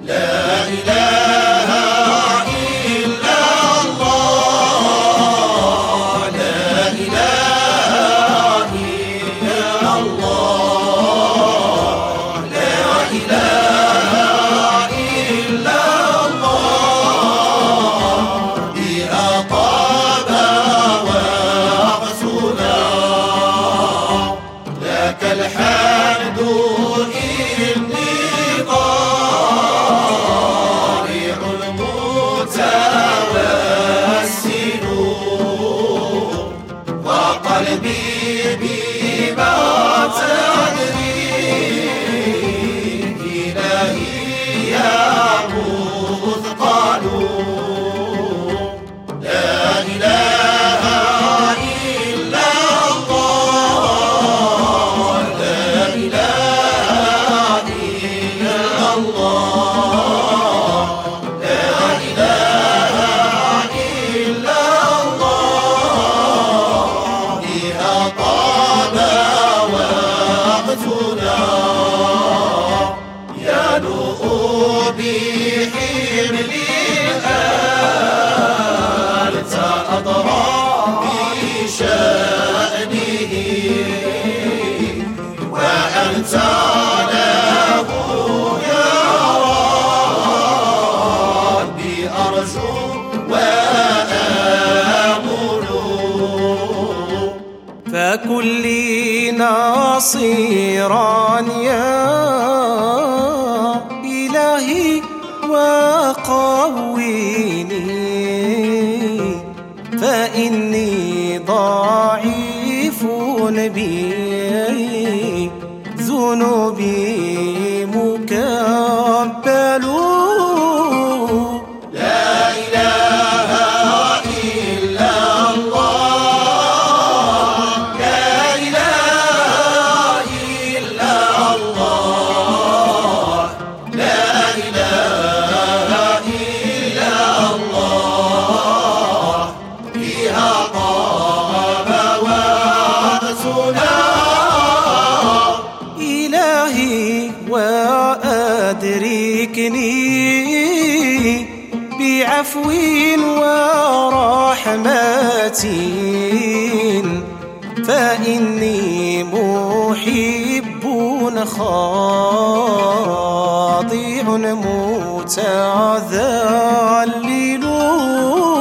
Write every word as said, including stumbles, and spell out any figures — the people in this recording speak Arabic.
لا إله إلا الله، لا إله إلا الله، لا إله إلا الله، بها طاب وقتنا، لك الحمد إني ضارع متوسل، وقلبي بما تدري إلهي يا مثقل. لا إله إلا الله، لا إله إلا الله، لا إله إلا الله، بها طاب وقتنا، يا نؤوبي حملي أنت أضرى بشأنه، وأنت له يا ربي أرجو وآمل. فكن لي ناصيرا يا إلهي وقويني، فإني ضعيف بي ذنوبي مكبل. لا إله إلا الله، لا إله إلا الله، لا إله إلا الله، بها طاب وقتنا، إلهي وأدركني بعفو ورحمة، فإني محب خاضع متذلل.